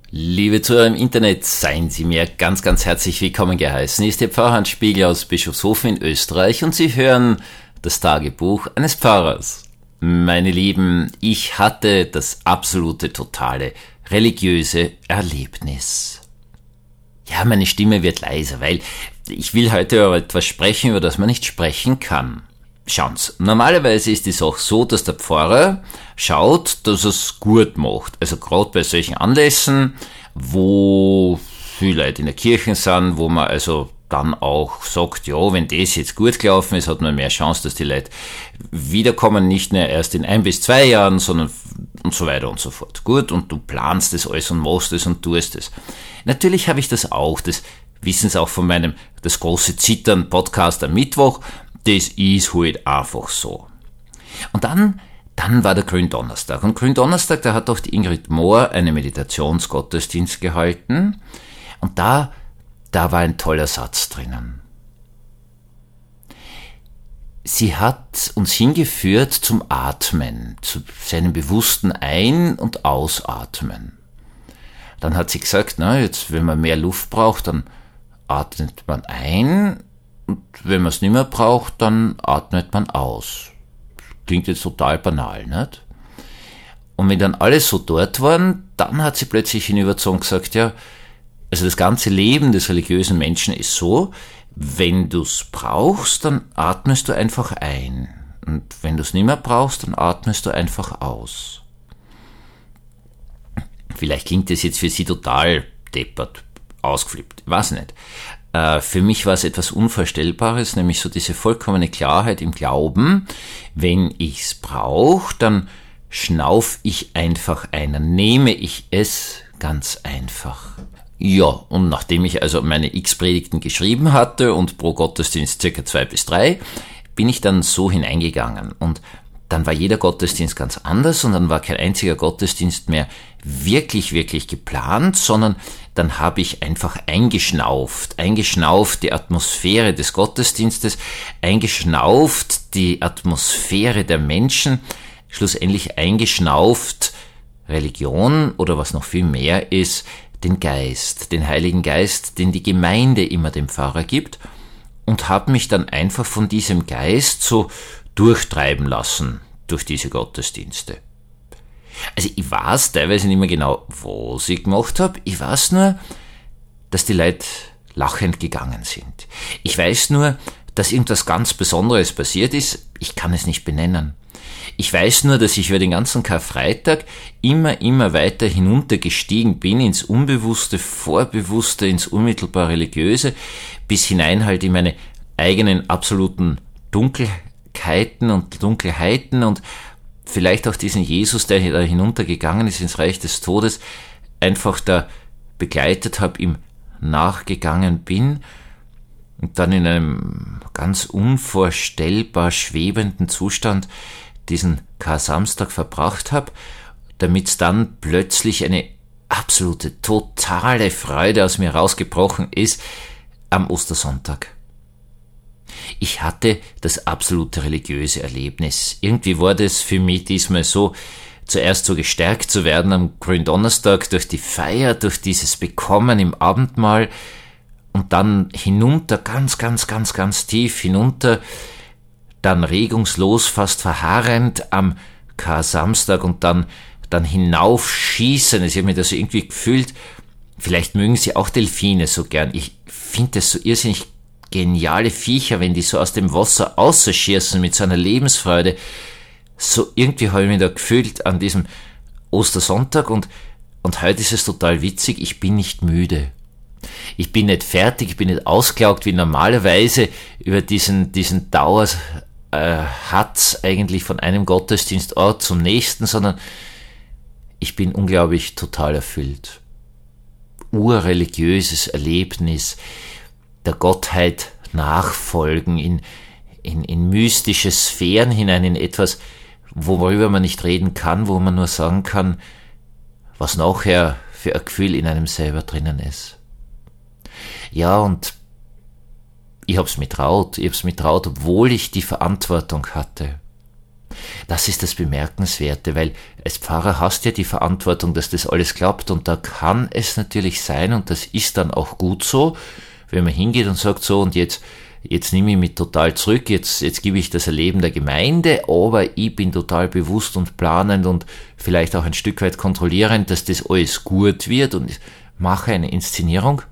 Liebe Zuhörer im Internet, seien Sie mir ganz, ganz herzlich willkommen geheißen. Hier ist der Pfarrer Hans Spiegel aus Bischofshofen in Österreich und Sie hören das Tagebuch eines Pfarrers. Meine Lieben, ich hatte das absolute, totale, religiöse Erlebnis. Ja, meine Stimme wird leiser, weil ich will heute über etwas sprechen, über das man nicht sprechen kann. Schauen Sie, normalerweise ist es auch so, dass der Pfarrer schaut, dass er es gut macht. Also gerade bei solchen Anlässen, wo viele Leute in der Kirche sind, wo man also dann auch sagt, ja, wenn das jetzt gut gelaufen ist, hat man mehr Chance, dass die Leute wiederkommen, nicht nur erst in 1 bis 2 Jahren, sondern und so weiter und so fort. Gut, und du planst das alles und machst es und tust es. Natürlich habe ich das auch, das wissen Sie auch von meinem Das große Zittern Podcast am Mittwoch. Das ist halt einfach so. Und dann war der Gründonnerstag. Und Gründonnerstag, da hat auch die Ingrid Mohr einen Meditationsgottesdienst gehalten. Und da war ein toller Satz drinnen. Sie hat uns hingeführt zum Atmen, zu seinem bewussten Ein- und Ausatmen. Dann hat sie gesagt, jetzt, wenn man mehr Luft braucht, dann atmet man ein. Und wenn man es nicht mehr braucht, dann atmet man aus. Klingt jetzt total banal, nicht? Und wenn dann alle so dort waren, dann hat sie plötzlich hinübergezogen und gesagt, ja, also das ganze Leben des religiösen Menschen ist so, wenn du es brauchst, dann atmest du einfach ein. Und wenn du es nicht mehr brauchst, dann atmest du einfach aus. Vielleicht klingt das jetzt für Sie total deppert, ausgeflippt, ich weiß nicht. Für mich war es etwas Unvorstellbares, nämlich so diese vollkommene Klarheit im Glauben. Wenn ich's brauche, dann schnauf ich einfach ein, dann nehme ich es ganz einfach. Ja, und nachdem ich also meine X-Predigten geschrieben hatte und pro Gottesdienst circa 2 bis 3, bin ich dann so hineingegangen. Und dann war jeder Gottesdienst ganz anders und dann war kein einziger Gottesdienst mehr wirklich, wirklich geplant, sondern dann habe ich einfach eingeschnauft die Atmosphäre des Gottesdienstes, eingeschnauft die Atmosphäre der Menschen, schlussendlich eingeschnauft Religion oder was noch viel mehr ist, den Geist, den Heiligen Geist, den die Gemeinde immer dem Pfarrer gibt und habe mich dann einfach von diesem Geist so durchtreiben lassen durch diese Gottesdienste. Also ich weiß teilweise nicht mehr genau, was ich gemacht habe. Ich weiß nur, dass die Leute lachend gegangen sind. Ich weiß nur, dass irgendwas ganz Besonderes passiert ist. Ich kann es nicht benennen. Ich weiß nur, dass ich über den ganzen Karfreitag immer weiter hinuntergestiegen bin ins Unbewusste, Vorbewusste, ins unmittelbar Religiöse, bis hinein halt in meine eigenen absoluten Dunkelheiten und vielleicht auch diesen Jesus, der da hinuntergegangen ist ins Reich des Todes, einfach da begleitet habe, ihm nachgegangen bin und dann in einem ganz unvorstellbar schwebenden Zustand diesen Kar-Samstag verbracht habe, damit dann plötzlich eine absolute, totale Freude aus mir rausgebrochen ist am Ostersonntag. Ich hatte das absolute religiöse Erlebnis. Irgendwie war das für mich diesmal so, zuerst so gestärkt zu werden am Gründonnerstag durch die Feier, durch dieses Bekommen im Abendmahl und dann hinunter, ganz tief hinunter, dann regungslos, fast verharrend am Kar-Samstag und dann hinaufschießen. Ich habe mir das so irgendwie gefühlt, vielleicht mögen Sie auch Delfine so gern. Ich finde das so irrsinnig geniale Viecher, wenn die so aus dem Wasser ausschießen mit so einer Lebensfreude. So irgendwie habe ich mich da gefühlt an diesem Ostersonntag und heute ist es total witzig, ich bin nicht müde. Ich bin nicht fertig, ich bin nicht ausgelaugt wie normalerweise über diesen Dauerhatz eigentlich von einem Gottesdienstort zum nächsten, sondern ich bin unglaublich total erfüllt. Urreligiöses Erlebnis, der Gottheit nachfolgen, in mystische Sphären hinein, in etwas, worüber man nicht reden kann, wo man nur sagen kann, was nachher für ein Gefühl in einem selber drinnen ist. Ja, und ich hab's mir traut, obwohl ich die Verantwortung hatte. Das ist das Bemerkenswerte, weil als Pfarrer hast du ja die Verantwortung, dass das alles klappt, und da kann es natürlich sein, und das ist dann auch gut so, wenn man hingeht und sagt so, und jetzt nehme ich mich total zurück, jetzt gebe ich das Erleben der Gemeinde, aber ich bin total bewusst und planend und vielleicht auch ein Stück weit kontrollierend, dass das alles gut wird, und ich mache eine Inszenierung.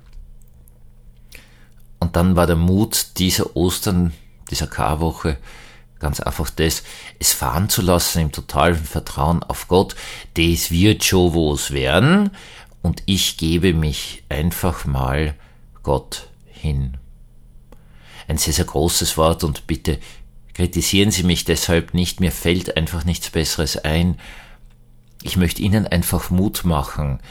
Und dann war der Mut dieser Ostern, dieser Karwoche, ganz einfach das, es fahren zu lassen im totalen Vertrauen auf Gott. Das wird schon was werden, und ich gebe mich einfach mal Gott hin. Ein sehr, sehr großes Wort, und bitte kritisieren Sie mich deshalb nicht, mir fällt einfach nichts Besseres ein. Ich möchte Ihnen einfach Mut machen,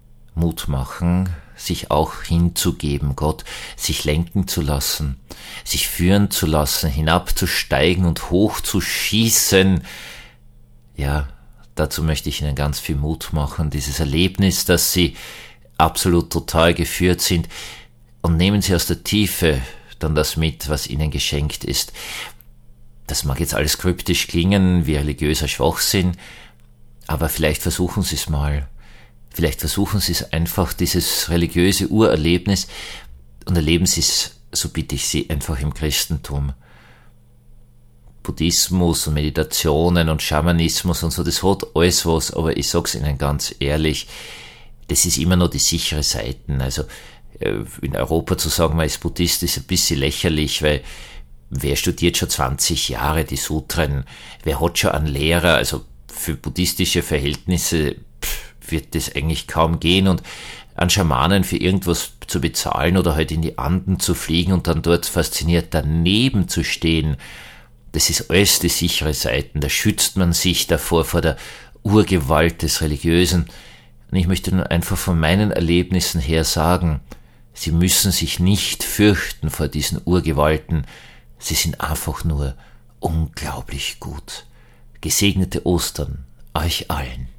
sich auch hinzugeben, Gott, sich lenken zu lassen, sich führen zu lassen, hinabzusteigen und hochzuschießen. Ja, dazu möchte ich Ihnen ganz viel Mut machen, dieses Erlebnis, dass Sie absolut total geführt sind, und nehmen Sie aus der Tiefe dann das mit, was Ihnen geschenkt ist. Das mag jetzt alles kryptisch klingen, wie religiöser Schwachsinn, aber vielleicht versuchen Sie es mal. Vielleicht versuchen Sie es einfach, dieses religiöse Urerlebnis, und erleben Sie es, so bitte ich Sie, einfach im Christentum. Buddhismus und Meditationen und Schamanismus und so, das hat alles was, aber ich sag's Ihnen ganz ehrlich, das ist immer noch die sichere Seiten. Also in Europa zu sagen, man ist Buddhist, ist ein bisschen lächerlich, weil wer studiert schon 20 Jahre die Sutren, wer hat schon einen Lehrer, also für buddhistische Verhältnisse wird das eigentlich kaum gehen, und an Schamanen für irgendwas zu bezahlen oder halt in die Anden zu fliegen und dann dort fasziniert daneben zu stehen, das ist alles die sichere Seiten, da schützt man sich davor vor der Urgewalt des Religiösen. Und ich möchte nun einfach von meinen Erlebnissen her sagen, Sie müssen sich nicht fürchten vor diesen Urgewalten, sie sind einfach nur unglaublich gut. Gesegnete Ostern euch allen.